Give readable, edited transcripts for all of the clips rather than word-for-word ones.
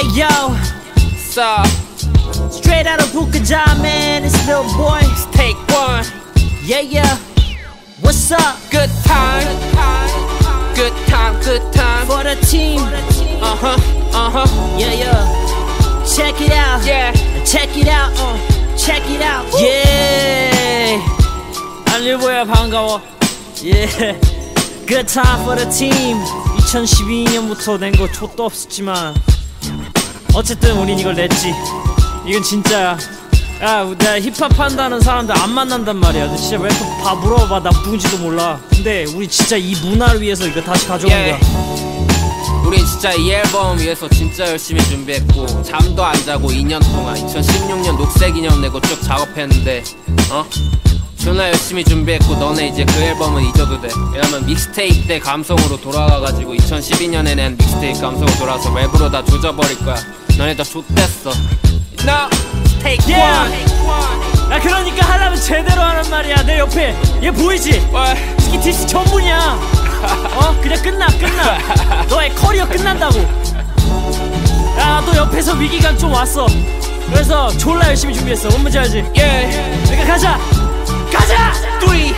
yo, So, straight out of Bukajah, man, it's little boy. take one. Yeah, yeah, what's up? Good time. Good time, good time. For the team, yeah, yeah. Check it out, Yeah. check it out, check it out. Yeah, 안릴보야 반가워. Yeah, good time for the team. 2012년부터 낸 거 족도 없었지만 어쨌든 우린 이걸 냈지. 이건 진짜야. 야, 내가 힙합 한다는 사람들 안 만난단 말이야. 너 진짜 래퍼 다 물어봐. 나 누군지도 몰라. 근데 우리 진짜 이 문화를 위해서 이거 다시 가져온 Yeah. 거야. 우린 진짜 이 앨범 위해서 진짜 열심히 준비했고 잠도 안 자고 2년 동안 2016년 녹색인형 내고 쭉 작업했는데 존나 열심히 준비했고 너네 이제 그 앨범은 잊어도 돼. 왜냐면 믹스테이프 때 감성으로 돌아가가지고 2012년에 낸 믹스테이프 감성으로 돌아와서 랩으로 다 조져버릴 거야. 너네 다 좆됐어. No, take Yeah. one. 야, 그러니까 하려면 제대로 하란 말이야. 내 옆에 얘 보이지? 스키 디스 전문이야. 그냥 끝나. 너의 커리어 끝난다고. 야, 너 옆에서 위기감 좀 왔어. 그래서 졸라 열심히 준비했어. 뭔 말인지 알지? Yeah. 그러니까 가자. 3, 2, 1.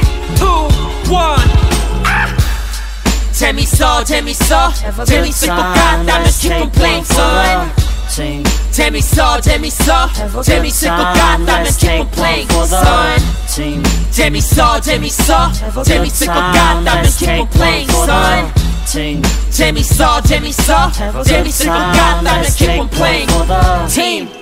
재밌어 재밌어 재밌을 것 같다면 keep on playing son. 재밌어 재밌어 재밌을 것 같다면 keep on playing son. 재밌어 재밌어 재밌을 것 같다면 keep on playing son. 재밌어 재밌어 재밌을 것 같다면 keep on playing team.